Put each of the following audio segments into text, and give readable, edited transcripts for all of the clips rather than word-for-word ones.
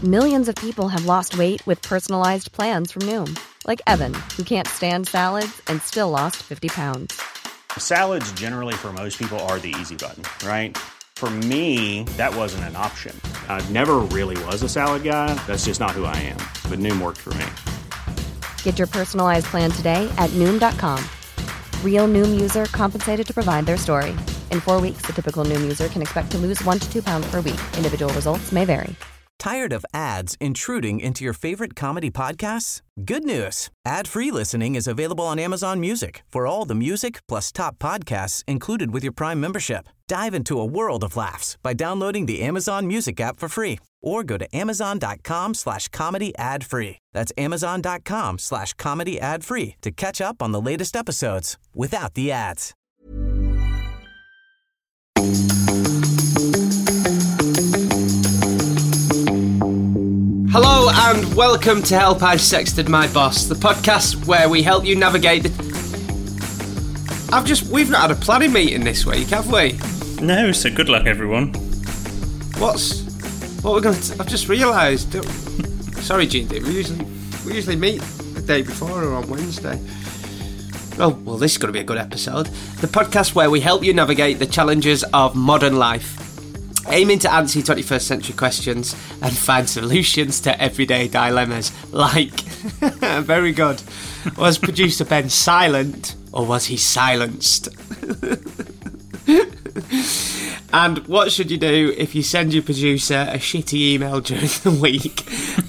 Millions of people have lost weight with personalized plans from Noom. Like Evan, who can't stand salads and still lost 50 pounds. Salads generally for most people are the easy button, right? For me, that wasn't an option. I never really was a salad guy. That's just not who I am. But Noom worked for me. Get your personalized plan today at Noom.com. Real Noom user compensated to provide their story. In 4 weeks, the typical Noom user can expect to lose 1 to 2 pounds per week. Individual results may vary. Tired of ads intruding into your favorite comedy podcasts? Good news. Ad-free listening is available on Amazon Music for all the music plus top podcasts included with your Prime membership. Dive into a world of laughs by downloading the Amazon Music app for free or go to amazon.com/comedy ad-free. That's amazon.com/comedy ad-free to catch up on the latest episodes without the ads. Hello and welcome to Help I've Sexted My Boss, the podcast where we help you navigate the... We've not had a planning meeting this week, have we? No, so good luck, everyone. What we're going to... I've just realised... Sorry, Gene, we usually meet the day before or on Wednesday. Oh, well, this is going to be a good episode. The podcast where we help you navigate the challenges of modern life, aiming to answer 21st century questions and find solutions to everyday dilemmas like, very good, was producer Ben silent or was he silenced? And what should you do if you send your producer a shitty email during the week?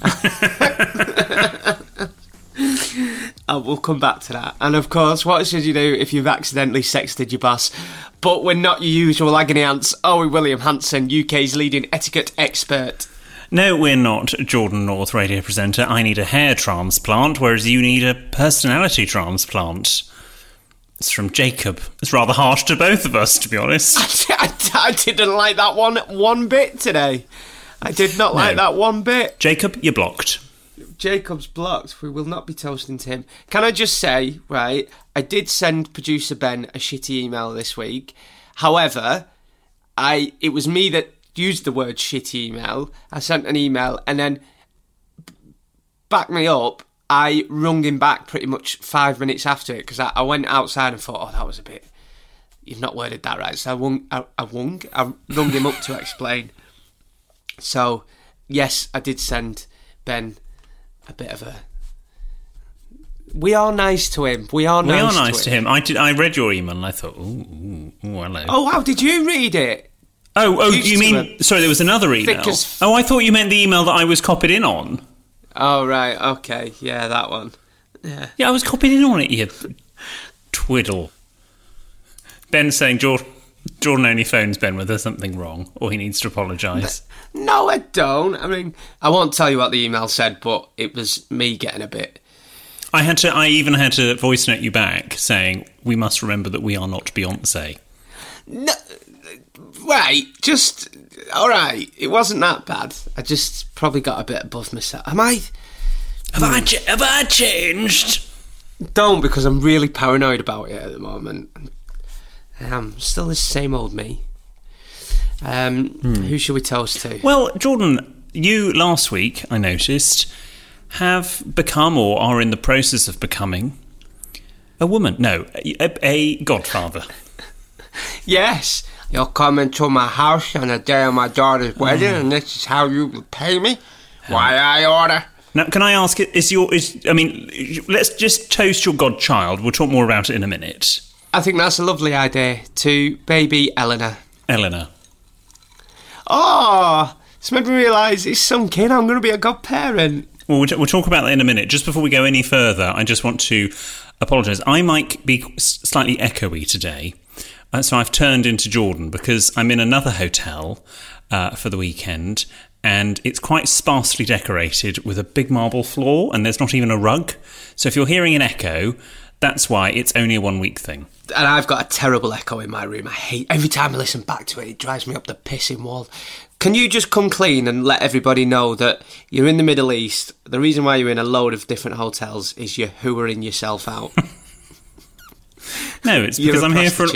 We'll come back to that. And of course, what should you do if you've accidentally sexted your boss? But we're not your usual agony ants. Are we, William Hanson, UK's leading etiquette expert? No, we're not. Jordan North, radio presenter. I need a hair transplant, whereas you need a personality transplant. It's from Jacob. It's rather harsh to both of us, to be honest. I didn't like that one bit today. I did not like that one bit. Jacob, you're blocked. Jacob's blocked. We will not be toasting to him. Can I just say, right, I did send producer Ben a shitty email this week. However, it was me that used the word shitty email. I sent an email and then, back me up, I rung him back pretty much 5 minutes after it because I went outside and thought, oh, that was a bit... You've not worded that right. So I rung him up to explain. So, yes, I did send Ben a bit of a... We are nice to him. We are nice to him. I read your email and I thought, ooh, hello. Oh, how did you read it? Oh, you mean... Sorry, there was another email. I thought you meant the email that I was copied in on. Oh, right, okay. Yeah, that one. Yeah, I was copied in on it, you twiddle. Ben's saying Jordan only phones Ben when there's something wrong or he needs to apologise. No, I don't. I mean, I won't tell you what the email said, but it was me getting a bit... I even had to voice note you back saying, we must remember that we are not Beyonce. No, right, just... All right, it wasn't that bad. I just probably got a bit above myself. Have I changed? Don't, because I'm really paranoid about it at the moment. I'm still the same old me. Who should we toast to? Well, Jordan, you last week, I noticed, have become or are in the process of becoming a woman. No, a godfather. Yes. You're coming to my house on the day of my daughter's wedding, and this is how you pay me? Why I order? Now, can I ask, let's just toast your godchild. We'll talk more about it in a minute. I think that's a lovely idea. To baby Eleanor. Oh, it's made me realise it's sunk in. I'm going to be a godparent. Well, we'll talk about that in a minute. Just before we go any further, I just want to apologise. I might be slightly echoey today. So I've turned into Jordan because I'm in another hotel for the weekend and it's quite sparsely decorated with a big marble floor and there's not even a rug. So if you're hearing an echo, that's why. It's only a 1 week thing. And I've got a terrible echo in my room. I hate... Every time I listen back to it, it drives me up the pissing wall. Can you just come clean and let everybody know that you're in the Middle East? The reason why you're in a load of different hotels is you're hoovering yourself out. No, it's because I'm here for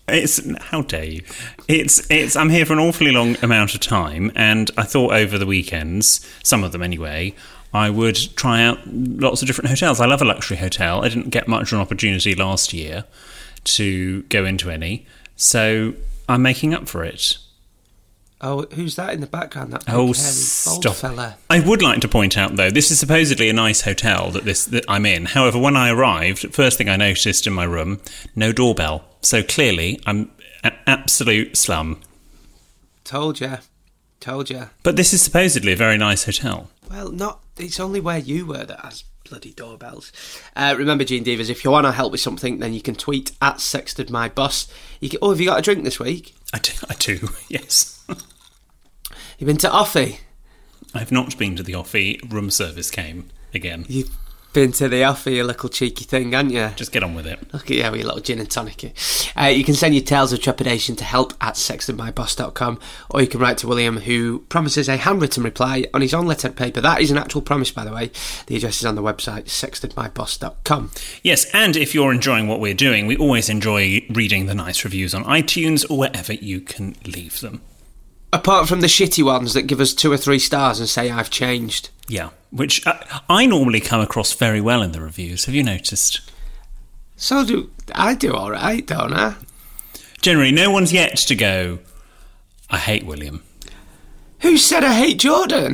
How dare you? I'm here for an awfully long amount of time, and I thought over the weekends, some of them anyway, I would try out lots of different hotels. I love a luxury hotel. I didn't get much of an opportunity last year to go into any, so I'm making up for it. Oh, who's that in the background? That Oh, big, stop! fella. I would like to point out, though, this is supposedly a nice hotel that I'm in. However, when I arrived, first thing I noticed in my room, no doorbell. So clearly, I'm an absolute slum. Told ya. But this is supposedly a very nice hotel. Well, it's only where you were that has bloody doorbells. Remember, Gene Divas, if you want to help with something, then you can tweet at SextedMyBoss. Have you got a drink this week? I do, yes. You've been to Offie? I've not been to the Offie. Room service came again. You've been to the Offie, you little cheeky thing, haven't you? Just get on with it. Look at you, with your little gin and tonic. You can send your tales of trepidation to help@sextedmyboss.com, or you can write to William, who promises a handwritten reply on his own lettered paper. That is an actual promise, by the way. The address is on the website, sextedmyboss.com. Yes, and if you're enjoying what we're doing, we always enjoy reading the nice reviews on iTunes or wherever you can leave them. Apart from the shitty ones that give us 2 or 3 stars and say, I've changed. Yeah, which I normally come across very well in the reviews. Have you noticed? So do all right, don't I? Generally, no one's yet to go, I hate William. Who said I hate Jordan?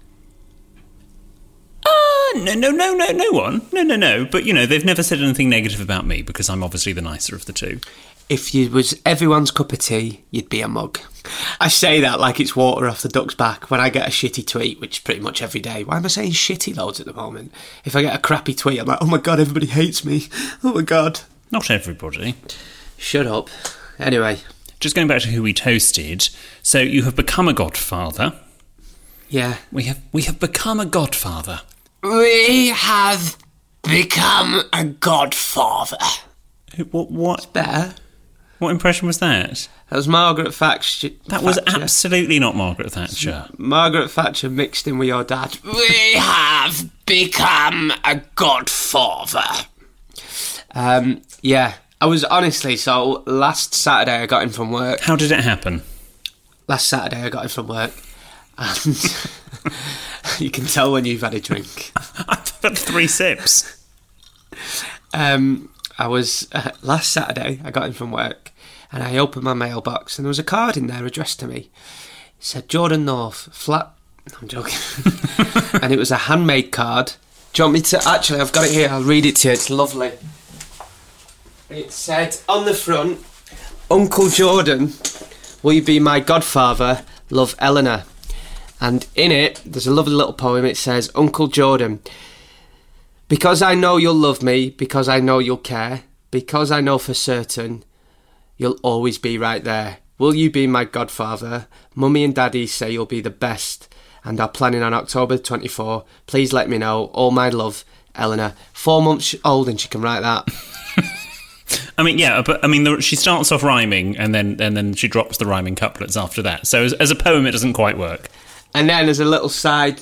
No one. No. But, they've never said anything negative about me because I'm obviously the nicer of the two. If you was everyone's cup of tea, you'd be a mug. I say that like it's water off the duck's back when I get a shitty tweet, which is pretty much every day. Why am I saying shitty loads at the moment? If I get a crappy tweet, I'm like, oh my God, everybody hates me. Oh my God. Not everybody. Shut up. Anyway. Just going back to who we toasted. So you have become a godfather. Yeah. We have become a godfather. We have become a godfather. What? It's better. What impression was that? That was Margaret Thatcher. That was absolutely not Margaret Thatcher. Margaret Thatcher mixed in with your dad. We have become a godfather. Yeah. I was honestly, so last Saturday I got in from work. How did it happen? Last Saturday I got in from work. And you can tell when you've had a drink. I've had 3 sips. I was, last Saturday, I got in from work and I opened my mailbox and there was a card in there addressed to me. It said, Jordan North, flat... No, I'm joking. And it was a handmade card. Do you want me to... Actually, I've got it here. I'll read it to you. It's lovely. It said on the front, Uncle Jordan, will you be my godfather? Love, Eleanor. And in it, there's a lovely little poem. It says, Uncle Jordan... Because I know you'll love me, because I know you'll care, because I know for certain you'll always be right there. Will you be my godfather? Mummy and Daddy say you'll be the best and are planning on October 24. Please let me know. All my love, Eleanor. 4 months old and she can write that. I mean, yeah, but I mean, she starts off rhyming and then she drops the rhyming couplets after that. So as a poem, it doesn't quite work. And then as a little side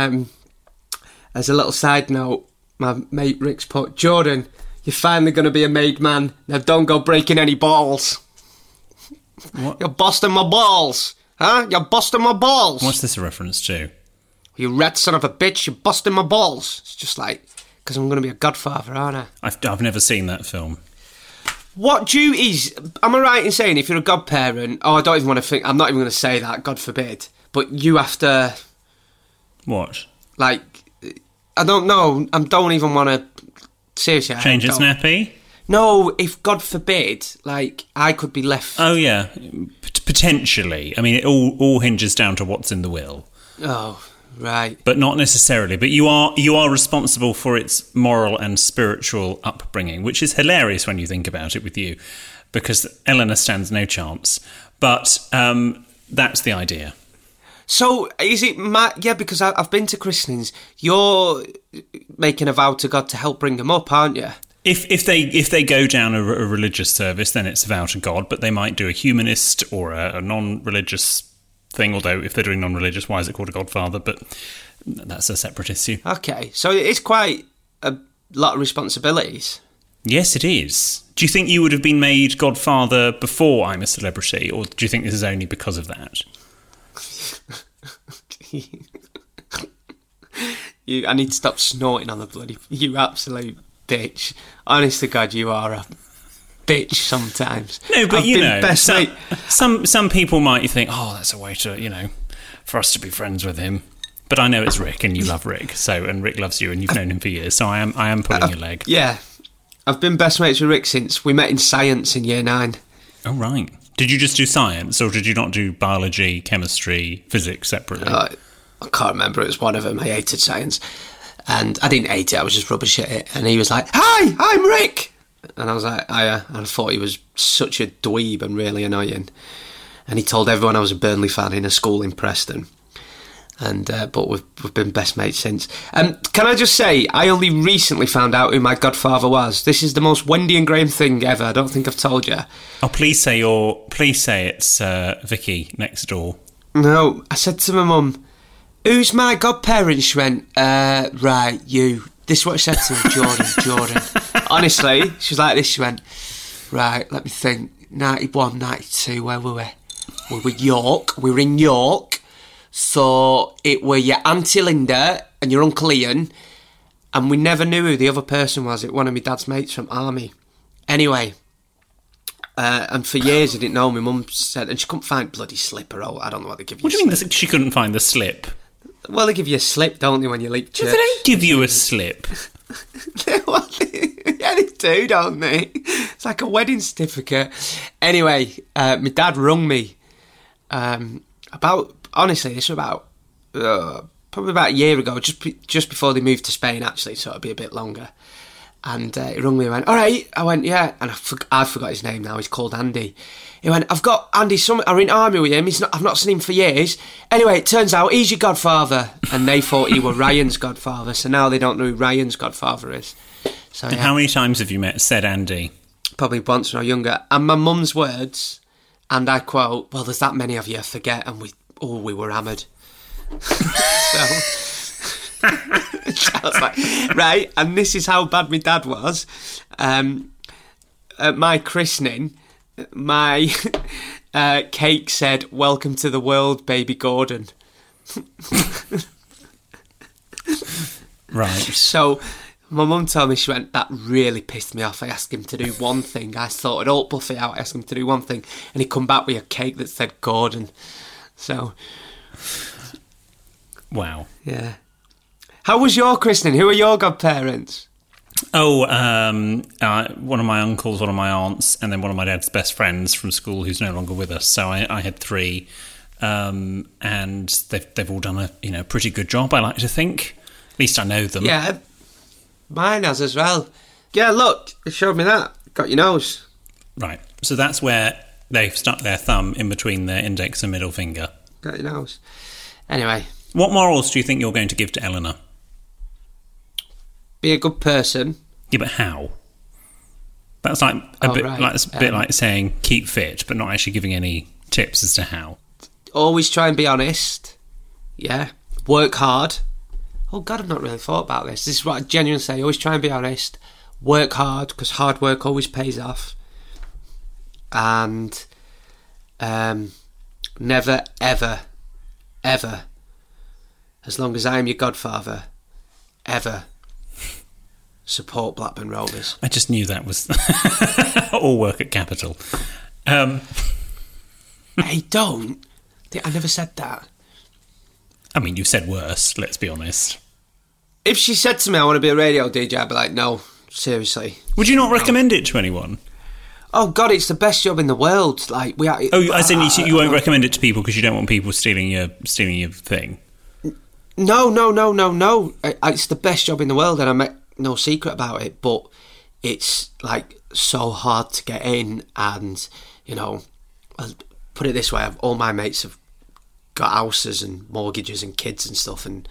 note, my mate Rick's put, Jordan, you're finally going to be a made man. Now don't go breaking any balls. What? You're busting my balls. Huh? You're busting my balls. What's this a reference to? You rat son of a bitch, you're busting my balls. It's just like, because I'm going to be a godfather, aren't I? I've never seen that film. What duties, am I right in saying if you're a godparent, I don't even want to think, I'm not even going to say that, God forbid, but you have to... What? Like... I don't know. I don't even want to... Seriously, change its nappy? No, if, God forbid, like, I could be left... Oh, yeah. Potentially. I mean, it all hinges down to what's in the will. Oh, right. But not necessarily. But you are responsible for its moral and spiritual upbringing, which is hilarious when you think about it with you, because Eleanor stands no chance. But that's the idea. So, is it... Yeah, because I've been to christenings. You're making a vow to God to help bring them up, aren't you? If they go down a religious service, then it's a vow to God, but they might do a humanist or a non-religious thing, although if they're doing non-religious, why is it called a godfather? But that's a separate issue. Okay, so it's quite a lot of responsibilities. Yes, it is. Do you think you would have been made godfather before I'm a Celebrity, or do you think this is only because of that? I need to stop snorting on the bloody... You absolute bitch. Honest to God, you are a bitch sometimes. No, but best mate. Some people might think, oh, that's a way to, for us to be friends with him. But I know it's Rick, and you love Rick, and Rick loves you, and you've known him for years, so I am pulling your leg. Yeah. I've been best mates with Rick since we met in science in year 9. Oh, right. Did you just do science, or did you not do biology, chemistry, physics separately? I can't remember. It was one of them. I hated science. And I didn't hate it. I was just rubbish at it. And he was like, "Hi, I'm Rick." And I was like, "Hiya." And I thought he was such a dweeb and really annoying. And he told everyone I was a Burnley fan in a school in Preston. And but we've been best mates since. Can I just say, I only recently found out who my godfather was. This is the most Wendy and Graham thing ever. I don't think I've told you. Oh, please say it's Vicky next door. No, I said to my mum, "Who's my godparents?" She went, "Right, you." This is what she said to me, Jordan. Honestly, she was like this. She went, "Right, let me think. 91, 92, where were we? We were York. We were in York. So it were your Auntie Linda and your Uncle Ian, and we never knew who the other person was. It one of my dad's mates from army. Anyway, and for years I didn't know. My mum said, and she couldn't find bloody slipper. Oh, I don't know what they give you. What do you mean she couldn't find the slip? Well, they give you a slip, don't they, when you leave church? They don't give you a slip. Yeah, they do, don't they? It's like a wedding certificate. Anyway, my dad rung me about... Honestly, this was about probably about a year ago, just before they moved to Spain, actually, so it'll be a bit longer. And he rung me and went, "All right." I went, "Yeah." And I forgot his name now. He's called Andy. He went, "I've got Andy. I'm in army with him. I've not seen him for years. Anyway, it turns out he's your godfather." And they thought he were Ryan's godfather, so now they don't know who Ryan's godfather is. So, and how many times have you said Andy? Probably once when I was younger. And my mum's words, and I quote, "Well, there's that many of you, I forget, and we were hammered." So I was like, right, and this is how bad my dad was. At my christening, my cake said, "Welcome to the world, baby Gordon." Right. So my mum told me, she went, "That really pissed me off. I asked him to do one thing. I sorted all Buffy out. I asked him to do one thing, and he come back with a cake that said Gordon." So, wow. Yeah. How was your christening? Who are your godparents? Oh, one of my uncles, one of my aunts, and then one of my dad's best friends from school who's no longer with us. So I had 3, and they've all done a pretty good job, I like to think. At least I know them. Yeah, mine has as well. Yeah, look, it showed me that. Got your nose. Right. So that's where they've stuck their thumb in between their index and middle finger. Got your nose. Anyway. What morals do you think you're going to give to Eleanor? Be a good person. Yeah, but how? That's like a bit like saying keep fit, but not actually giving any tips as to how. Always try and be honest. Yeah. Work hard. Oh, God, I've not really thought about this. This is what I genuinely say. Always try and be honest. Work hard, because hard work always pays off. And never, ever, ever, as long as I am your godfather, ever support Blackburn Rovers. I just knew that was all work at Capital. Hey, don't. I never said that. I mean, you said worse, let's be honest. If she said to me, "I want to be a radio DJ," I'd be like, "No, seriously." Would you not recommend it to anyone? Oh, God, it's the best job in the world. Like we are. Oh, I said you won't recommend it to people because you don't want people stealing your thing. No. It's the best job in the world, and I make no secret about it. But it's like so hard to get in, and I'll put it this way: all my mates have got houses and mortgages and kids and stuff, and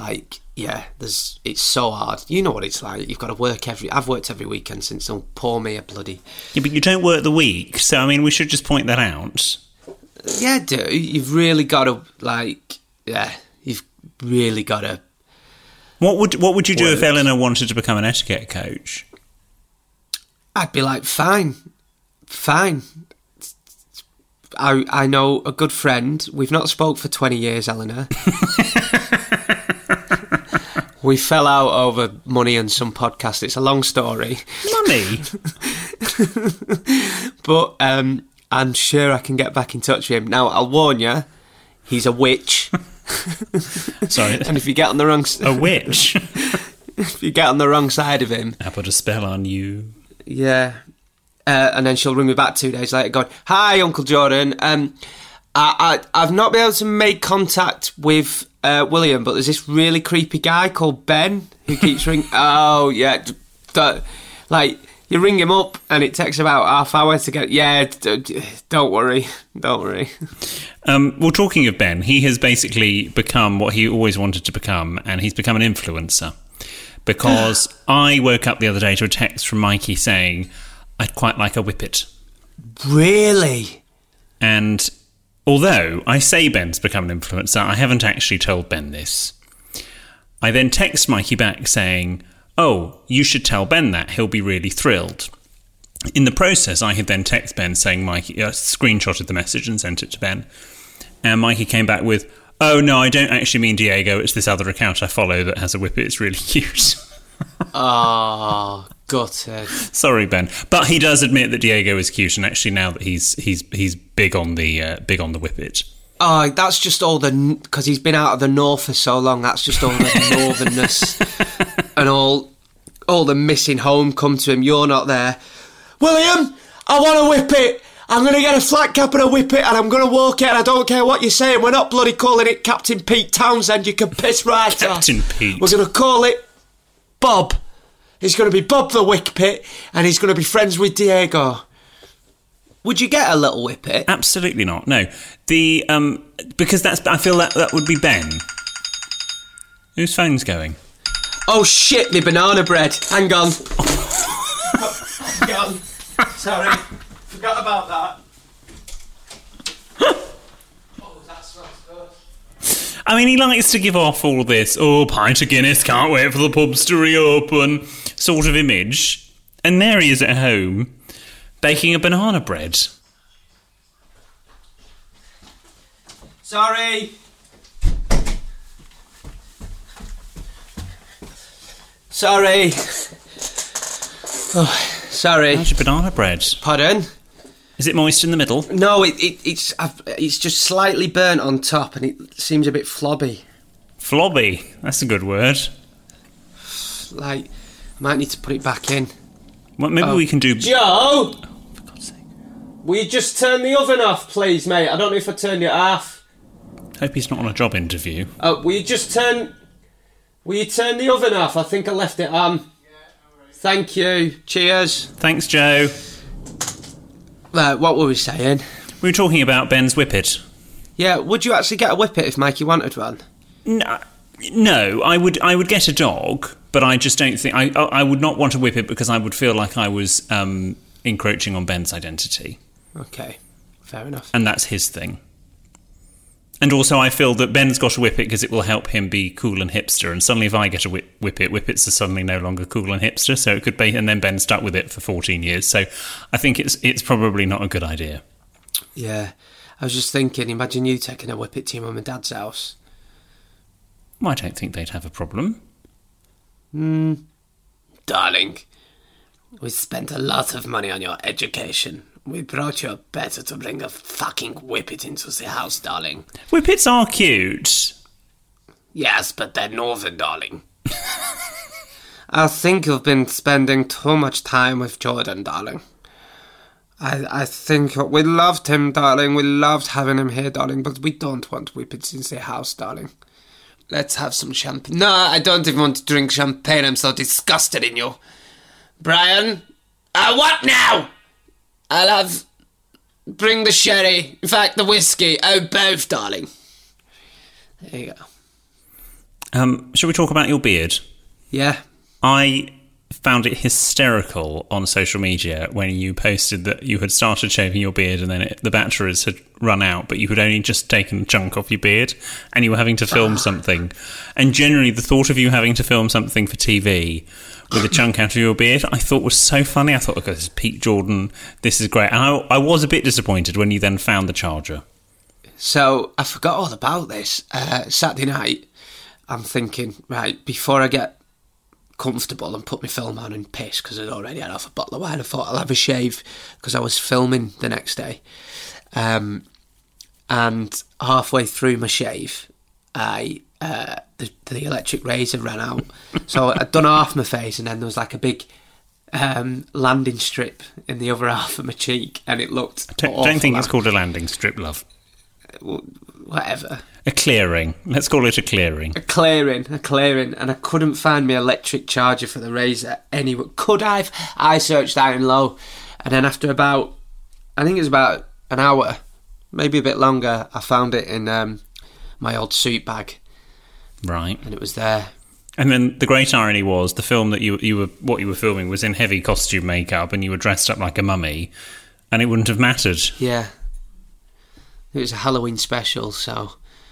it's so hard. You know what it's like. You've got to work I've worked every weekend since. Don't pour me a bloody... Yeah, but you don't work the week, so I mean, we should just point that out. Yeah, dude, you've really got to, you've really got to... What would you do if Eleanor wanted to become an etiquette coach? I'd be like, fine. I know a good friend. We've not spoke for 20 years, Eleanor. We fell out over money and some podcast. It's a long story. Money? But I'm sure I can get back in touch with him. Now, I'll warn you, he's a witch. Sorry. And if you get on the wrong... A witch? If you get on the wrong side of him... I put a spell on you. Yeah. And then she'll ring me back 2 days later going, hi, Uncle Jordan. I've not been able to make contact with William, but there's this really creepy guy called Ben who keeps ringing. Oh, yeah. Like, you ring him up and it takes about half hour to get... Yeah, don't worry. Well, talking of Ben, he has basically become what he always wanted to become, and he's become an influencer. Because I woke up the other day to a text from Mikey saying, I'd quite like a whippet. Really? And although I say Ben's become an influencer, I haven't actually told Ben this. I then text Mikey back saying, oh, you should tell Ben that. He'll be really thrilled. In the process, I had then texted Ben saying Mikey screenshotted the message and sent it to Ben. And Mikey came back with, oh, no, I don't actually mean Diego. It's this other account I follow that has a whippet. It's really cute. Oh, gutted. Sorry, Ben. But he does admit that Diego is cute, and actually now that he's big on the whippet. Oh, that's just all because he's been out of the north for so long. That's just all the northernness and all the missing home come to him. You're not there, William. I want a whippet. I'm going to get a flat cap and a whippet, and I'm going to walk it, and I don't care what you're saying. We're not bloody calling it Captain Pete Townsend. You can piss right off. Captain Pete. We're going to call it Bob. He's going to be Bob the Whippet, and he's going to be friends with Diego. Would you get a little whippet? Absolutely not. No, because I feel that would be Ben. Whose phone's going? Oh shit! My banana bread. Hang on. Hang on. Sorry, forgot about that. Oh, that smells good. I mean, he likes to give off all this, pint of Guinness, can't wait for the pubs to reopen, sort of image. And there he is at home, baking a banana bread. Sorry. Oh, sorry. How's your banana bread? Pardon? Is it moist in the middle? No, it's just slightly burnt on top, and it seems a bit flobby. Flobby? That's a good word. Like, I might need to put it back in. Well, maybe we can do... Joe! For God's sake. Will you just turn the oven off, please, mate? I don't know if I turned it off. Hope he's not on a job interview. Will you turn the oven off? I think I left it on. Yeah, no worries. Thank you. Cheers. Thanks, Joe. What were we saying? We were talking about Ben's whippet. Yeah, would you actually get a whippet if Mikey wanted one? No, I would get a dog, but I just don't think... I would not want a whippet because I would feel like I was encroaching on Ben's identity. Okay, fair enough. And that's his thing. And also I feel that Ben's got a whippet because it will help him be cool and hipster, and suddenly if I get a whippet, whippets are suddenly no longer cool and hipster, so it could be... And then Ben's stuck with it for 14 years, so I think it's probably not a good idea. Yeah, I was just thinking, imagine you taking a whippet to your mum and dad's house. Well, I don't think they'd have a problem. Darling, we spent a lot of money on your education. We brought you up better to bring a fucking whippet into the house, darling. Whippets are cute. Yes, but they're northern, darling. I think you've been spending too much time with Jordan, darling. I think we loved him, darling. We loved having him here, darling, but we don't want whippets in the house, darling. Let's have some champagne. No, I don't even want to drink champagne. I'm so disgusted in you. Brian? What now? I'll have... Bring the sherry. In fact, the whiskey. Oh, both, darling. There you go. Shall we talk about your beard? Yeah. I found it hysterical on social media when you posted that you had started shaving your beard and then the batteries had run out, but you had only just taken a chunk off your beard and you were having to film something. And generally, the thought of you having to film something for TV with a chunk out of your beard, I thought was so funny. I thought, okay, this is Pete Jordan. This is great. And I was a bit disappointed when you then found the charger. So I forgot all about this. Saturday night, I'm thinking, right, before I get comfortable and put my film on and piss, because I'd already had off a bottle of wine, I thought I'll have a shave because I was filming the next day. And halfway through my shave, the electric razor ran out. So I'd done half my face, and then there was like a big landing strip in the other half of my cheek, and it looked I don't think it's called a landing strip, love. Whatever. A clearing. Let's call it a clearing. A clearing. And I couldn't find my electric charger for the razor anywhere. Could I've? I searched high and low. And then after about, I think it was about an hour, maybe a bit longer, I found it in my old suit bag. Right. And it was there. And then the great irony was the film that you were filming was in heavy costume makeup and you were dressed up like a mummy, and it wouldn't have mattered. Yeah. It was a Halloween special, so...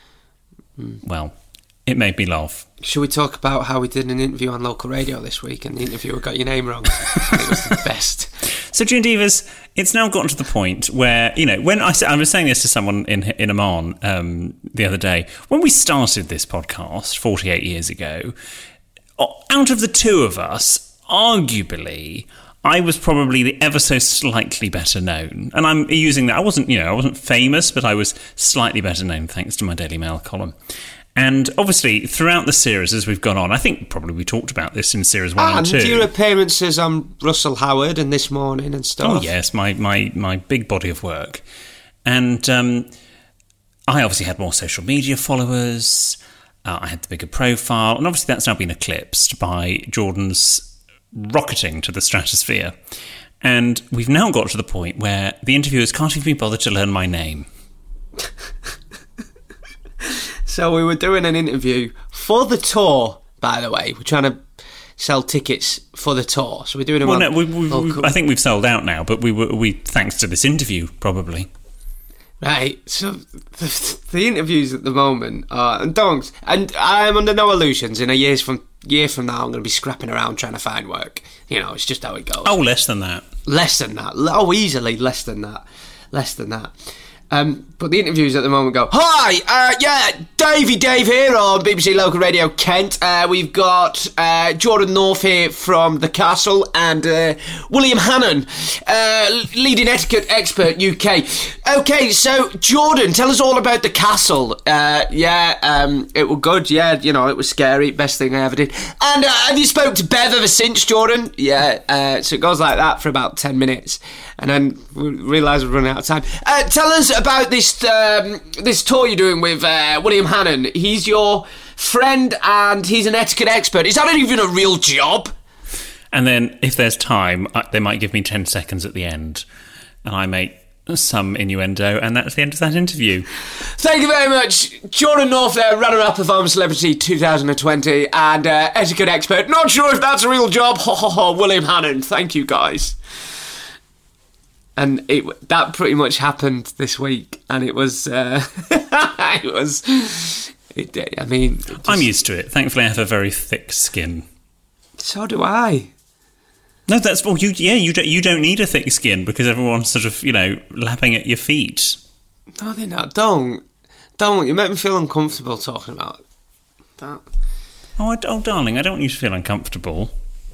Well, it made me laugh. Should we talk about how we did an interview on local radio this week and the interviewer got your name wrong? It was the best. So, June Divas, it's now gotten to the point where, when I was saying this to someone in Oman the other day, when we started this podcast 48 years ago, out of the two of us, arguably, I was probably the ever so slightly better known. And I'm using that. I wasn't famous, but I was slightly better known thanks to my Daily Mail column. And obviously, throughout the series as we've gone on, I think probably we talked about this in series 1 and 2. And your appearances on Russell Howard and This Morning and stuff. Oh, yes, my big body of work. And I obviously had more social media followers. I had the bigger profile. And obviously that's now been eclipsed by Jordan's rocketing to the stratosphere. And we've now got to the point where the interviewers can't even be bothered to learn my name. So we were doing an interview for the tour, by the way. We're trying to sell tickets for the tour. So we're doing them I think we've sold out now, but we thanks to this interview, probably. Right, so the interviews at the moment are, and I'm under no illusions, in a year from now I'm going to be scrapping around trying to find work. It's just how it goes. Oh, less than that. Less than that. Oh, easily less than that. But the interviews at the moment go, hi, Dave here on BBC Local Radio Kent. We've got Jordan North here from The Castle and William Hannon, leading etiquette expert UK. Okay, so Jordan, tell us all about The Castle. It was good, it was scary, best thing I ever did. And have you spoke to Bev ever since, Jordan? Yeah, so it goes like that for about 10 minutes. And then we realise we're running out of time. Tell us about this tour you're doing with William Hannon. He's your friend and he's an etiquette expert. Is that even a real job? And then, if there's time, they might give me 10 seconds at the end. And I make some innuendo, and that's the end of that interview. Thank you very much. Jordan North there, runner-up of I'm Celebrity 2020 and etiquette expert. Not sure if that's a real job. William Hannon. Thank you, guys. And that pretty much happened this week, and it was. I'm used to it. Thankfully, I have a very thick skin. So do I. No, that's well. You don't need a thick skin because everyone's sort of lapping at your feet. No, they're not. Don't. You make me feel uncomfortable talking about that. Oh, darling, I don't want you to feel uncomfortable.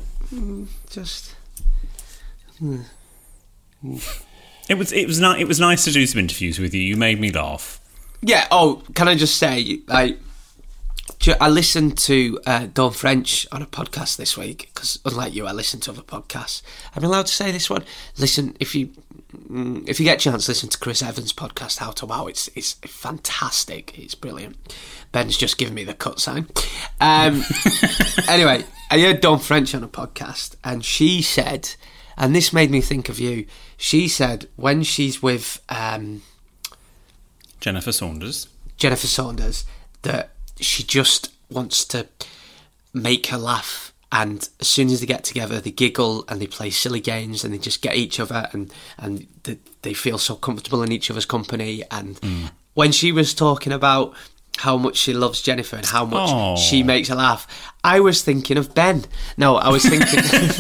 It was nice to do some interviews with you. You made me laugh. Yeah. Oh, can I just say, I listened to Dawn French on a podcast this week because, unlike you, I listen to other podcasts. I'm allowed to say this one. Listen, if you get a chance, listen to Chris Evans' podcast, How to Wow. It's fantastic. It's brilliant. Ben's just given me the cut sign. Anyway, I heard Dawn French on a podcast, and she said, and this made me think of you. She said when she's with Jennifer Saunders, that she just wants to make her laugh and as soon as they get together, they giggle and they play silly games and they just get each other, and they feel so comfortable in each other's company. And when she was talking about how much she loves Jennifer and how much she makes her laugh, I was thinking of Ben. No, I was thinking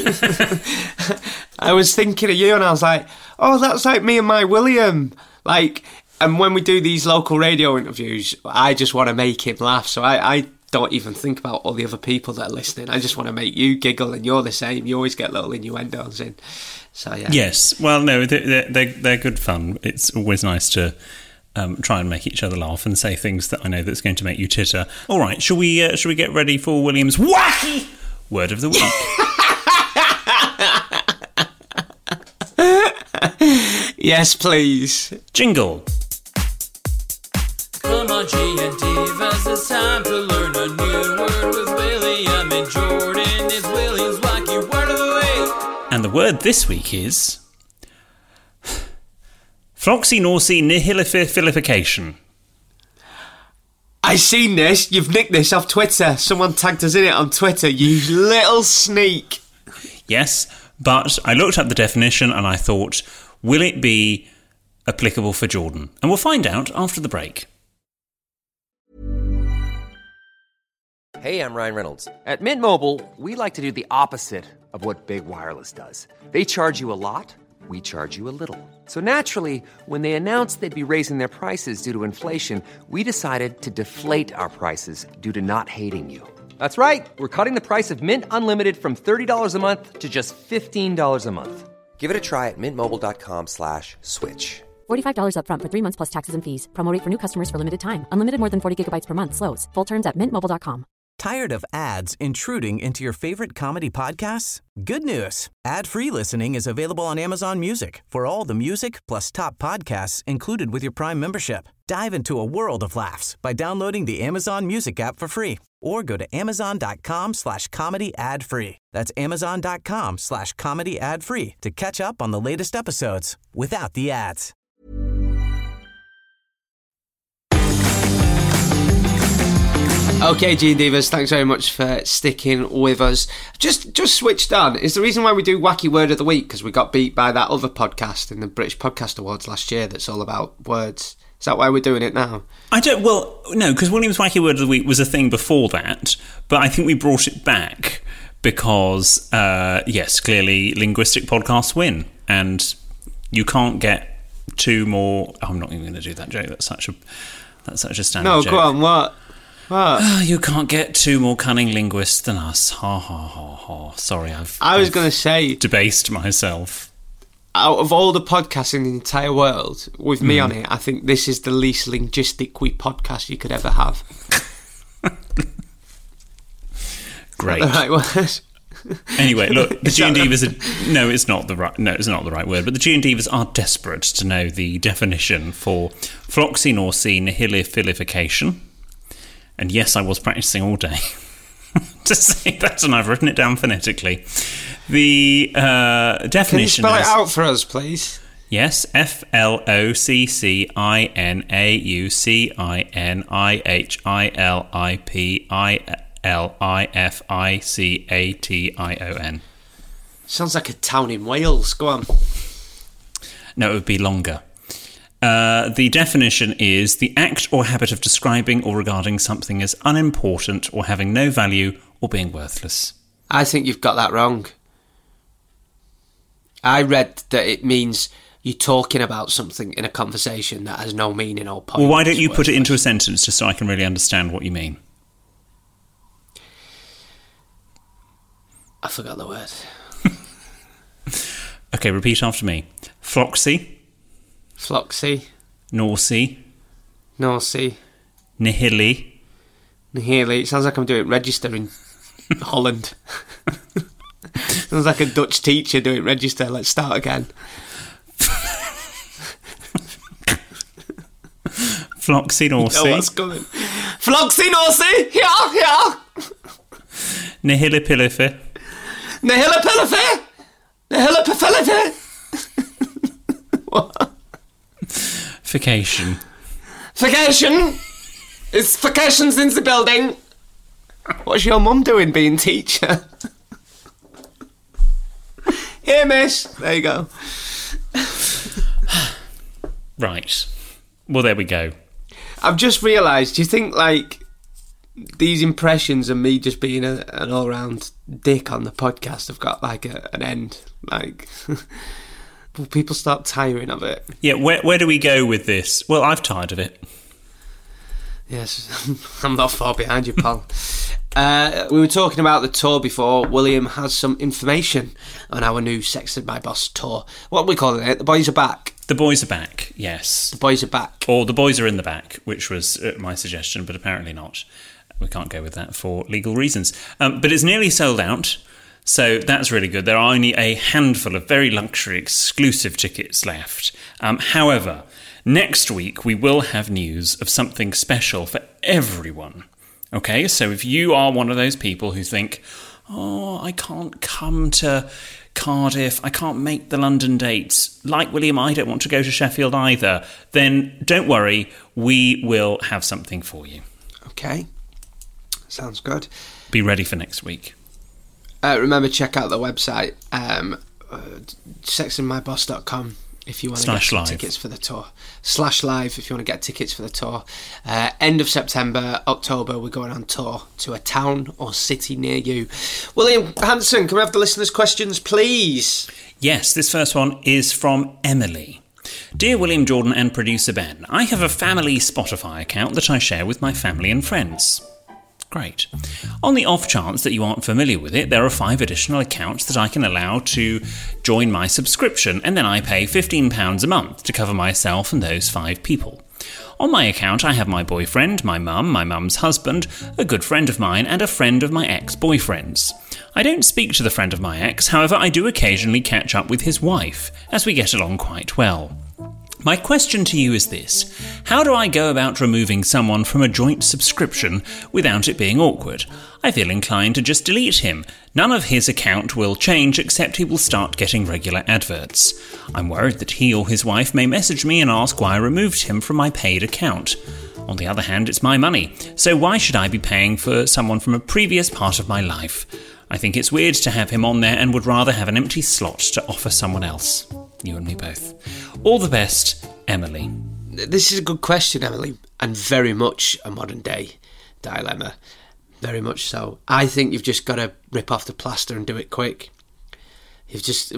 I was thinking of you, and I was like, oh, that's like me and my William. Like, and when we do these local radio interviews, I just want to make him laugh. So I don't even think about all the other people that are listening. I just want to make you giggle, and you're the same. You always get little innuendos in. So yeah. Yes. Well, no, they're good fun. It's always nice to try and make each other laugh and say things that I know that's going to make you titter. All right, shall we get ready for William's wacky word of the week? Yes, please. Jingle. Come on, G&Divas, it's time to learn a new word with William and Jordan. It's William's wacky word of the week. And the word this week is Floxy-Norsy-Nihilification. I seen this. You've nicked this off Twitter. Someone tagged us in it on Twitter. You little sneak. Yes, but I looked up the definition and I thought, will it be applicable for Jordan? And we'll find out after the break. Hey, I'm Ryan Reynolds. At Mint Mobile, we like to do the opposite of what Big Wireless does. They charge you a lot, we charge you a little. So naturally, when they announced they'd be raising their prices due to inflation, we decided to deflate our prices due to not hating you. That's right. We're cutting the price of Mint Unlimited from $30 a month to just $15 a month. Give it a try at mintmobile.com/switch. $45 up front for 3 months plus taxes and fees. Promo rate for new customers for limited time. Unlimited more than 40 gigabytes per month. Slows full terms at mintmobile.com. Tired of ads intruding into your favorite comedy podcasts? Good news. Ad-free listening is available on Amazon Music for all the music plus top podcasts included with your Prime membership. Dive into a world of laughs by downloading the Amazon Music app for free or go to amazon.com/comedy ad-free. That's amazon.com/comedy ad-free to catch up on the latest episodes without the ads. Okay, G&Divas, thanks very much for sticking with us. Just switched on. Is the reason why we do Wacky Word of the Week because we got beat by that other podcast in the British Podcast Awards last year that's all about words? Is that why we're doing it now? No, because William's Wacky Word of the Week was a thing before that, but I think we brought it back because, yes, clearly linguistic podcasts win, and you can't get two more... I'm not even going to do that joke. That's such a standard joke. No, go on, what? You can't get two more cunning linguists than us. Ha, ha, ha, ha. Sorry, I was going to say... debased myself. Out of all the podcasts in the entire world, with me on it, I think this is the least linguistic-y podcast you could ever have. Great. The right word. Anyway, look, the G&Divas are... No, it's not the right word, but the G&Divas are desperate to know the definition for Floxy-Norsy-Nihilification. And yes, I was practicing all day to say that, and I've written it down phonetically. The definition... Can you spell it out for us, please? Yes, Floxy-Norsy-Nihilification. Sounds like a town in Wales. Go on. No, it would be longer. The definition is the act or habit of describing or regarding something as unimportant or having no value or being worthless. I think you've got that wrong. I read that it means you're talking about something in a conversation that has no meaning or point. Well, why don't you put it into a sentence just so I can really understand what you mean? I forgot the word. Okay, repeat after me. Floxy. Norsy. Nihili. It sounds like I'm doing register in Holland. Sounds like a Dutch teacher doing register. Let's start again. Floxy-Norsy. You know what's coming. Floxy-Norsy! Yeah! Nihilipilifi. What? Vacation. It's vacations in the building. What's your mum doing being teacher? Here, miss. There you go. Right. Well, there we go. I've just realised, do you think, like, these impressions of me just being an all-round dick on the podcast have got, like, an end? Like, will people start tiring of it? Yeah, where do we go with this? Well, I've tired of it. Yes, I'm not far behind you, pal. We were talking about the tour before. William has some information on our new Sex and My Boss tour. What are we calling it? The Boys Are Back. The boys are back, yes. The Boys Are Back. Or The Boys Are in the Back, which was my suggestion, but apparently not. We can't go with that for legal reasons. But it's nearly sold out, so that's really good. There are only a handful of very luxury exclusive tickets left. However, next week we will have news of something special for everyone. Okay, so if you are one of those people who think, oh, I can't come to Cardiff, I can't make the London dates, like William, I don't want to go to Sheffield either, then don't worry, we will have something for you. Okay, sounds good. Be ready for next week. Remember, check out the website, sexandmyboss.com. if you want to get tickets for the tour. /live if you want to get tickets for the tour. End of September, October, we're going on tour to a town or city near you. William Hanson, can we have the listeners' questions, please? Yes, this first one is from Emily. Dear William Jordan and producer Ben, I have a family Spotify account that I share with my family and friends. Great. On the off chance that you aren't familiar with it, there are 5 additional accounts that I can allow to join my subscription, and then I pay £15 a month to cover myself and those 5 people. On my account, I have my boyfriend, my mum's husband, a good friend of mine, and a friend of my ex-boyfriend's. I don't speak to the friend of my ex, however, I do occasionally catch up with his wife, as we get along quite well. My question to you is this. How do I go about removing someone from a joint subscription without it being awkward? I feel inclined to just delete him. None of his account will change except he will start getting regular adverts. I'm worried that he or his wife may message me and ask why I removed him from my paid account. On the other hand, it's my money, so why should I be paying for someone from a previous part of my life? I think it's weird to have him on there and would rather have an empty slot to offer someone else. You and me both. All the best, Emily. This is a good question, Emily, and very much a modern day dilemma. Very much so. I think you've just got to rip off the plaster and do it quick. You've just,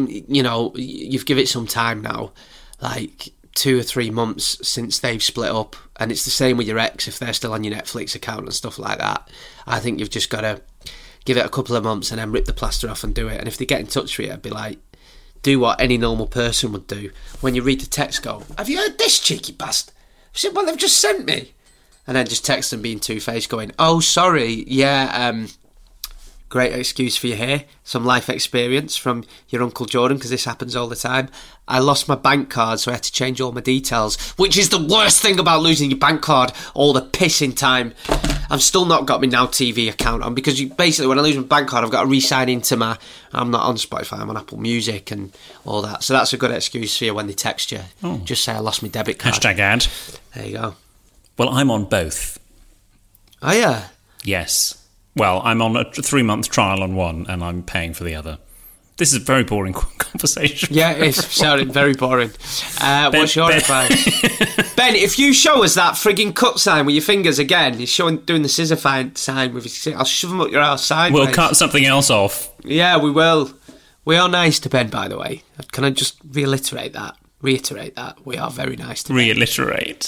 you've given it some time now, like 2 or 3 months since they've split up, and it's the same with your ex if they're still on your Netflix account and stuff like that. I think you've just got to give it a couple of months and then rip the plaster off and do it. And if they get in touch with you, I'd be like, do what any normal person would do. When you read the text, go, have you heard this, cheeky bastard? I said, well, they've just sent me. And then just text them being two-faced, going, oh, sorry, yeah, great excuse for you here. Some life experience from your Uncle Jordan, because this happens all the time. I lost my bank card, so I had to change all my details, which is the worst thing about losing your bank card all the pissing time. I've still not got my Now TV account on, because basically when I lose my bank card, I've got to re-sign into I'm not on Spotify, I'm on Apple Music and all that. So that's a good excuse for you when they text you. Oh. Just say I lost my debit card. #ad. There you go. Well, I'm on both. Oh, yeah? Yes. Well, I'm on a 3-month trial on one, and I'm paying for the other. This is a very boring conversation. Yeah, it's sounding very boring. What's your advice? Ben, if you show us that frigging cut sign with your fingers again, you're doing the scissor sign with your... I'll shove them up your ass sideways. We'll cut something else off. Yeah, we will. We are nice to Ben, by the way. Can I just reiterate that? We are very nice to Ben. Reiterate.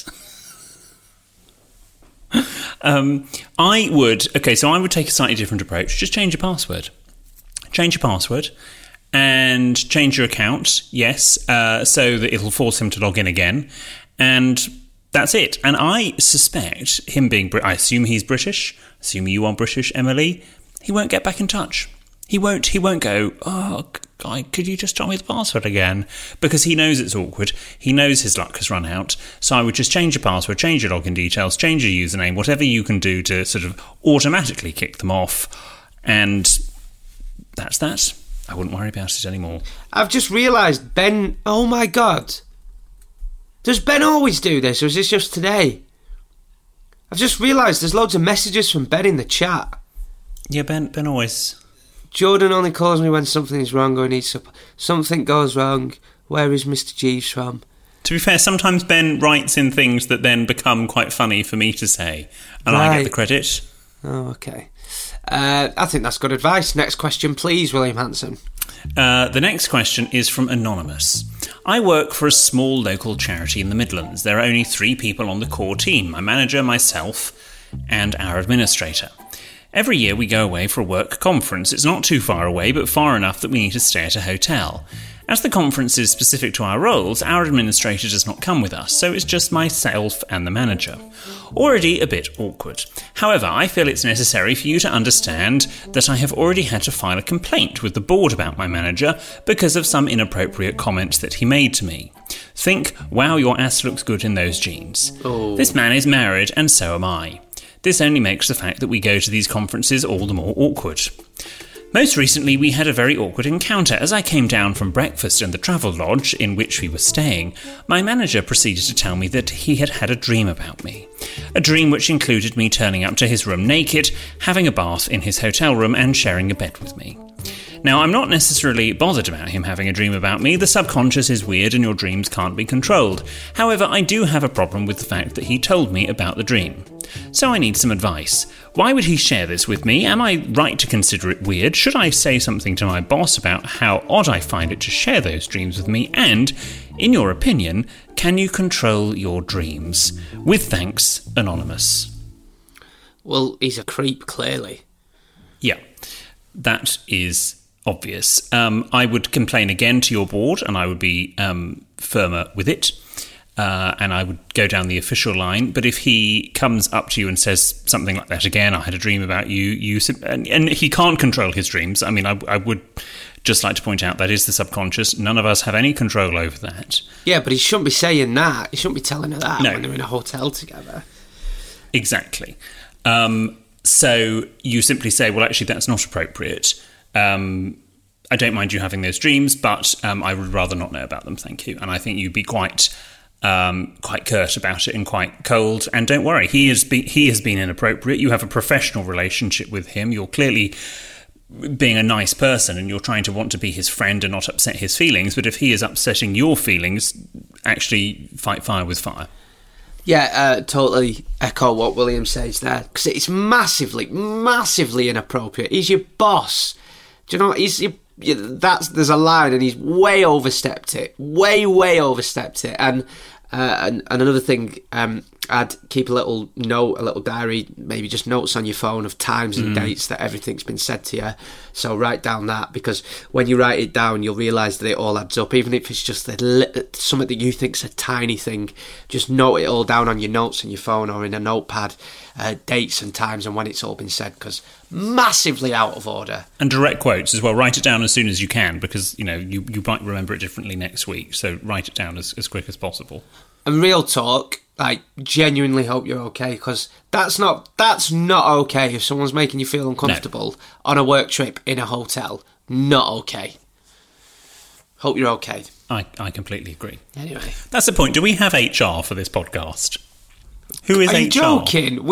I would take a slightly different approach. Just change your password. Change your password and change your account, yes, so that it'll force him to log in again. And that's it. And I suspect him being... I assume he's British. Assume you are British, Emily. He won't get back in touch. He won't go, oh, guy, could you just tell me the password again? Because he knows it's awkward. He knows his luck has run out. So I would just change your password, change your login details, change your username, whatever you can do to sort of automatically kick them off. And that's that. I wouldn't worry about it anymore. I've just realised Ben... Oh, my God. Does Ben always do this, or is this just today? I've just realised there's loads of messages from Ben in the chat. Yeah, Ben always... Jordan only calls me when something is wrong or he needs support. Something goes wrong. Where is Mr. Jeeves from? To be fair, sometimes Ben writes in things that then become quite funny for me to say, and I get the credit. Oh, okay. I think that's good advice. Next question, please, William Hanson. The next question is from Anonymous. I work for a small local charity in the Midlands. There are only 3 people on the core team, my manager, myself, and our administrator. Every year we go away for a work conference. It's not too far away, but far enough that we need to stay at a hotel. As the conference is specific to our roles, our administrator does not come with us, so it's just myself and the manager. Already a bit awkward. However, I feel it's necessary for you to understand that I have already had to file a complaint with the board about my manager because of some inappropriate comments that he made to me. Think, wow, your ass looks good in those jeans. Oh. This man is married, and so am I. This only makes the fact that we go to these conferences all the more awkward. Most recently, we had a very awkward encounter. As I came down from breakfast in the travel lodge in which we were staying, my manager proceeded to tell me that he had had a dream about me. A dream which included me turning up to his room naked, having a bath in his hotel room and sharing a bed with me. Now, I'm not necessarily bothered about him having a dream about me. The subconscious is weird and your dreams can't be controlled. However, I do have a problem with the fact that he told me about the dream. So I need some advice. Why would he share this with me? Am I right to consider it weird? Should I say something to my boss about how odd I find it to share those dreams with me? And, in your opinion, can you control your dreams? With thanks, Anonymous. Well, he's a creep, clearly. Yeah, that is obvious. I would complain again to your board, and I would be firmer with it. And I would go down the official line. But if he comes up to you and says something like that again, I had a dream about you, and he can't control his dreams. I mean, I would just like to point out that is the subconscious. None of us have any control over that. Yeah, but he shouldn't be saying that. He shouldn't be telling her that when they're in a hotel together. Exactly. So you simply say, well, actually, that's not appropriate. I don't mind you having those dreams, but I would rather not know about them, thank you. And I think you'd be quite curt about it and quite cold. And don't worry, he has been inappropriate. You have a professional relationship with him. You're clearly being a nice person and you're trying to want to be his friend and not upset his feelings. But if he is upsetting your feelings, actually fight fire with fire. Yeah, totally echo what William says there. Because it's massively, massively inappropriate. He's your boss. Do you know, there's a line and he's way overstepped it. Way overstepped it. And another thing, I'd keep a little note, a little diary, maybe just notes on your phone of times and dates that everything's been said to you. So write down that, because when you write it down, you'll realise that it all adds up. Even if it's just something that you think's a tiny thing, just note it all down on your notes on your phone or in a notepad, dates and times and when it's all been said, because massively out of order. And direct quotes as well. Write it down as soon as you can, because you might remember it differently next week. So write it down as quick as possible. And real talk, I genuinely hope you're okay, because that's not okay if someone's making you feel uncomfortable on a work trip in a hotel. Not okay. Hope you're okay. I completely agree. Anyway. That's the point. Do we have HR for this podcast? Who is HR? Are you joking?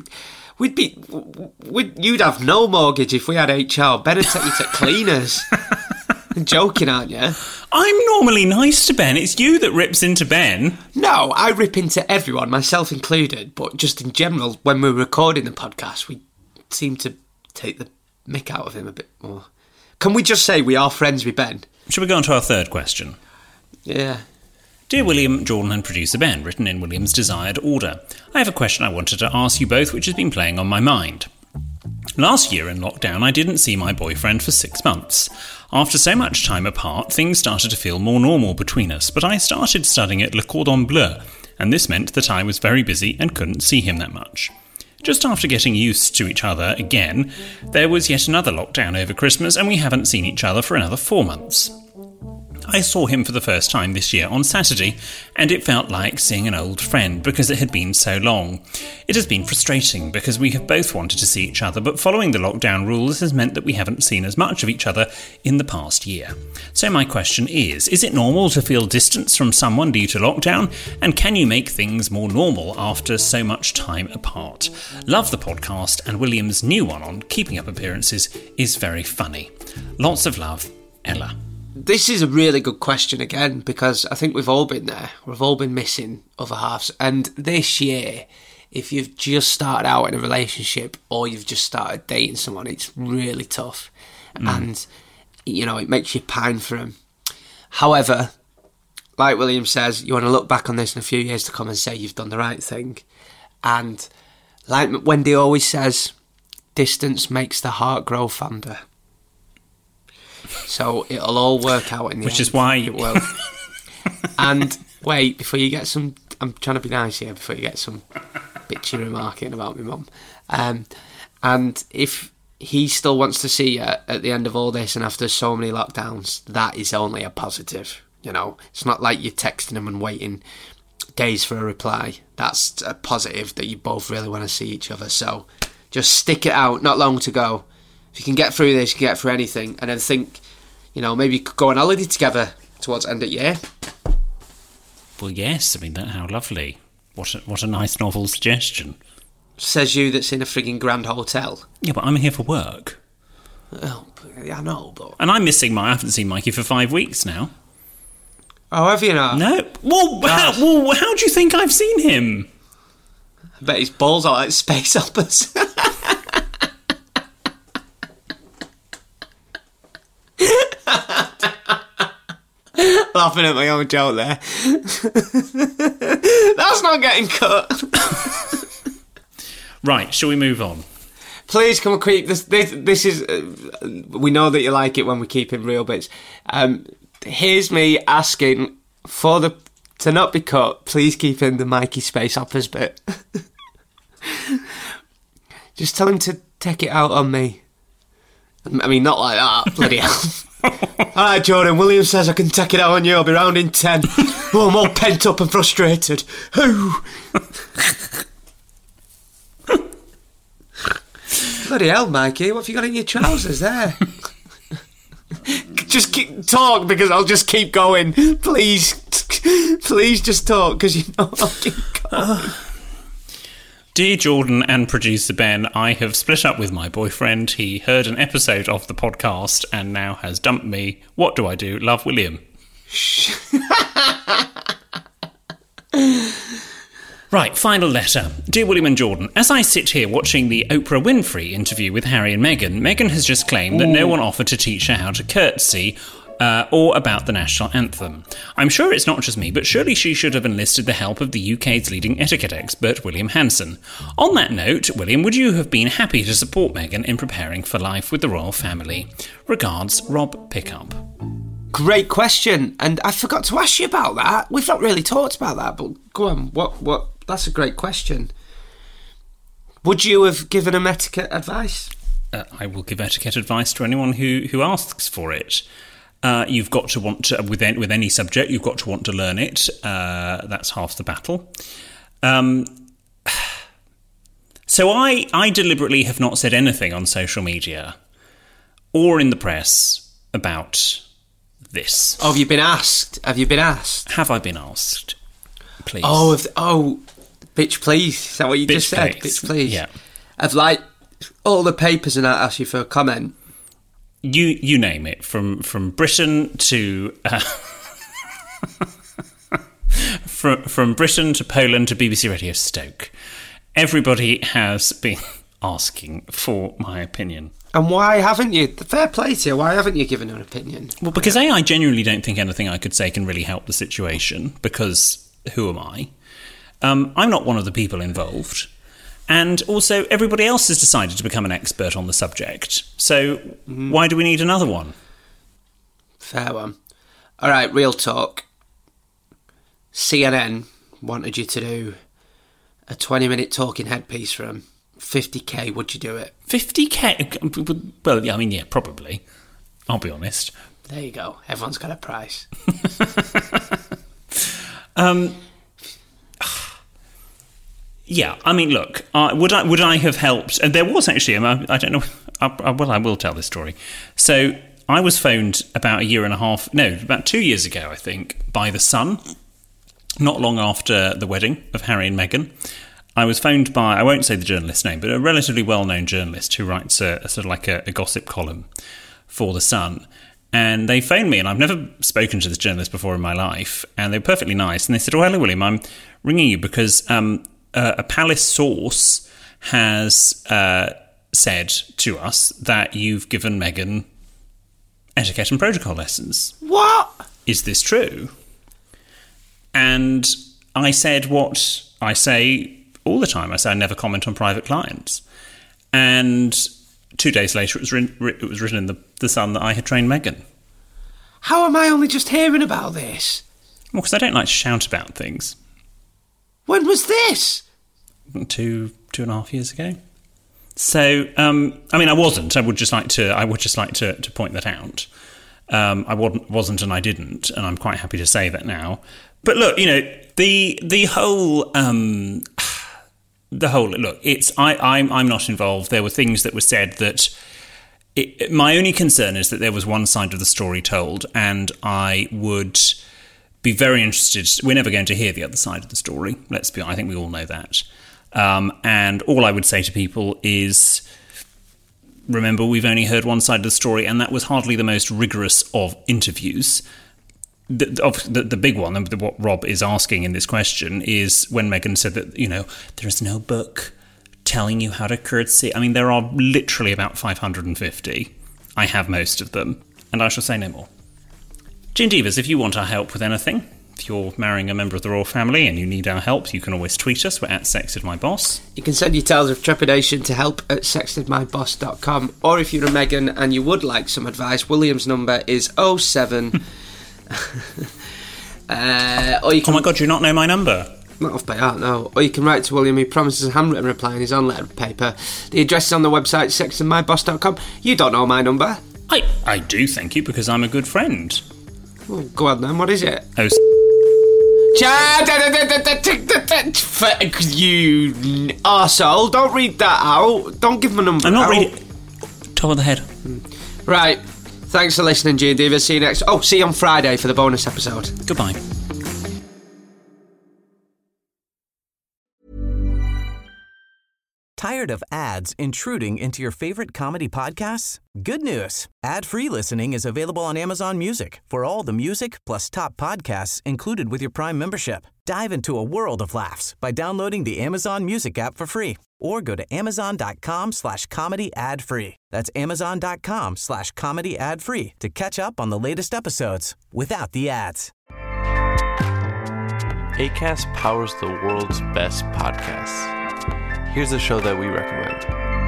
You'd have no mortgage if we had HR. Better take you to cleaners. You're joking, aren't you? I'm normally nice to Ben. It's you that rips into Ben. No, I rip into everyone, myself included. But just in general, when we're recording the podcast, we seem to take the mick out of him a bit more. Can we just say we are friends with Ben? Shall we go on to our third question? Yeah. Dear William, Jordan and producer Ben, written in William's desired order. I have a question I wanted to ask you both, which has been playing on my mind. Last year in lockdown, I didn't see my boyfriend for 6 months. After so much time apart, things started to feel more normal between us, but I started studying at Le Cordon Bleu, and this meant that I was very busy and couldn't see him that much. Just after getting used to each other again, there was yet another lockdown over Christmas, and we haven't seen each other for another 4 months. I saw him for the first time this year on Saturday, and it felt like seeing an old friend because it had been so long. It has been frustrating because we have both wanted to see each other, but following the lockdown rules has meant that we haven't seen as much of each other in the past year. So my question is it normal to feel distance from someone due to lockdown? And can you make things more normal after so much time apart? Love the podcast, and William's new one on keeping up appearances is very funny. Lots of love, Ella. This is a really good question again, because I think we've all been there. We've all been missing other halves. And this year, if you've just started out in a relationship or you've just started dating someone, it's really tough. And, you know, it makes you pine for them. However, like William says, you want to look back on this in a few years to come and say you've done the right thing. And like Wendy always says, distance makes the heart grow fonder. So it'll all work out in the end. Which is why... It will. And wait, before you get some... I'm trying to be nice here before you get some bitchy remarking about my mum. And if he still wants to see you at the end of all this and after so many lockdowns, that is only a positive. You know, it's not like you're texting him and waiting days for a reply. That's a positive that you both really want to see each other. So just stick it out. Not long to go. If you can get through this, you can get through anything. And then think, you know, maybe you could go on holiday together towards the end of the year. Well, yes. I mean, how lovely. What a nice novel suggestion. Says you that's in a frigging grand hotel. Yeah, but I'm here for work. Oh, yeah, I know, but... And I haven't seen Mikey for 5 weeks now. Oh, have you not? No. Well, how do you think I've seen him? I bet his balls are like space operas. Laughing at my own joke there. That's not getting cut. Right, shall we move on? Please come and keep this. This is. We know that you like it when we keep in real bits. Here's me asking for to not be cut. Please keep in the Mikey Space Operas bit. Just tell him to take it out on me. I mean, not like that. Bloody hell. Alright, Jordan, William says I can take it out on you. I'll be round in 10. Oh, I'm all pent up and frustrated. Bloody hell, Mikey, what have you got in your trousers there? Just talk, because I'll just keep going. Please just talk, because you know I'll keep going. Dear Jordan and producer Ben, I have split up with my boyfriend. He heard an episode of the podcast and now has dumped me. What do I do? Love, William. Right, final letter. Dear William and Jordan, as I sit here watching the Oprah Winfrey interview with Harry and Meghan, Meghan has just claimed that no one offered to teach her how to curtsy or about the national anthem. I'm sure it's not just me, but surely she should have enlisted the help of the UK's leading etiquette expert, William Hanson. On that note, William, would you have been happy to support Meghan in preparing for life with the royal family? Regards, Rob Pickup. Great question, and I forgot to ask you about that. We've not really talked about that, but go on, what? That's a great question. Would you have given him etiquette advice? I will give etiquette advice to anyone who asks for it. You've got to want to, with any subject, you've got to want to learn it. That's half the battle. So I deliberately have not said anything on social media or in the press about this. Oh, have you been asked? Have I been asked? Please. Bitch, please. Is that what you just said? Bitch, please. Yeah. Have, like, all the papers and that asked you for a comment? You name it, from Britain to from Britain to Poland to BBC Radio Stoke. Everybody has been asking for my opinion. And why haven't you? Fair play to you. Why haven't you given an opinion? Well, because I genuinely don't think anything I could say can really help the situation, because who am I? I'm not one of the people involved. And also, everybody else has decided to become an expert on the subject. So why do we need another one? Fair one. All right, real talk. CNN wanted you to do a 20-minute talking headpiece for them. 50k, would you do it? 50k? Well, I mean, yeah, probably. I'll be honest. There you go. Everyone's got a price. Yeah, I mean, look, would I have helped? And there was actually, I don't know, I will tell this story. So I was phoned about 2 years ago, I think, by The Sun, not long after the wedding of Harry and Meghan. I was phoned by, I won't say the journalist's name, but a relatively well-known journalist who writes a sort of like a gossip column for The Sun. And they phoned me, and I've never spoken to this journalist before in my life, and they were perfectly nice. And they said, "Oh, hello, William, I'm ringing you because a palace source has said to us that you've given Meghan etiquette and protocol lessons." What? Is this true? And I said what I say all the time. I say I never comment on private clients. And 2 days later, it was written in the Sun that I had trained Meghan. How am I only just hearing about this? Well, because I don't like to shout about things. When was this? 2.5 years ago. So, I mean, I wasn't. I would just like to point that out. I wasn't, and I didn't, and I'm quite happy to say that now. But look, the whole. Look, it's I'm not involved. There were things that were said that my only concern is that there was one side of the story told, and I would be very interested. We're never going to hear the other side of the story. I think we all know that. And all I would say to people is, remember, we've only heard one side of the story, and that was hardly the most rigorous of interviews. The big one, and what Rob is asking in this question, is when Meghan said that, there is no book telling you how to curtsy. I mean, there are literally about 550. I have most of them, and I shall say no more. Gene Divas, if you want our help with anything, if you're marrying a member of the royal family and you need our help, you can always tweet us. We're at SexedMyBoss. You can send your tales of trepidation to help@sexedmyboss.com. Or if you're a Meghan and you would like some advice, William's number is 07... or you can, oh my God, do you not know my number? Not off by heart, no. Or you can write to William. He promises a handwritten reply in his own letter of paper. The address is on the website, sexedmyboss.com. You don't know my number. I do, thank you, because I'm a good friend. Well, go on then, what is it? You arsehole, don't read that out. Don't give my number I'm not out. reading. Top of the head. Right. Thanks for listening, Gene Divas. See you next... Oh, see you on Friday for the bonus episode. Goodbye. Tired of ads intruding into your favorite comedy podcasts? Good news. Ad-free listening is available on Amazon Music for all the music plus top podcasts included with your Prime membership. Dive into a world of laughs by downloading the Amazon Music app for free or go to amazon.com/comedy ad-free. That's amazon.com/comedy ad-free to catch up on the latest episodes without the ads. Acast powers the world's best podcasts. Here's a show that we recommend.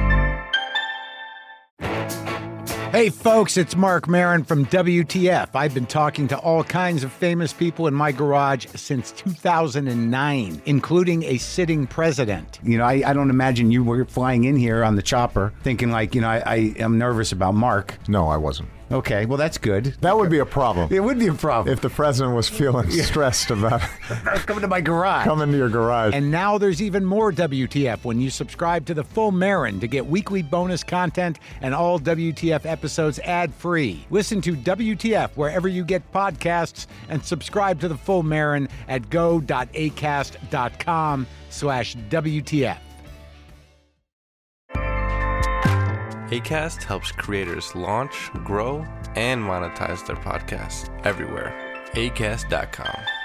Hey folks, it's Mark Maron from WTF. I've been talking to all kinds of famous people in my garage since 2009, including a sitting president. I don't imagine you were flying in here on the chopper thinking I am nervous about Mark. No, I wasn't. Okay, well, that's good. That would be a problem. It would be a problem. If the president was feeling stressed about coming to my garage. Coming to your garage. And now there's even more WTF when you subscribe to the Full Marin to get weekly bonus content and all WTF episodes ad-free. Listen to WTF wherever you get podcasts and subscribe to the Full Marin at go.acast.com/WTF. Acast helps creators launch, grow, and monetize their podcasts everywhere. Acast.com.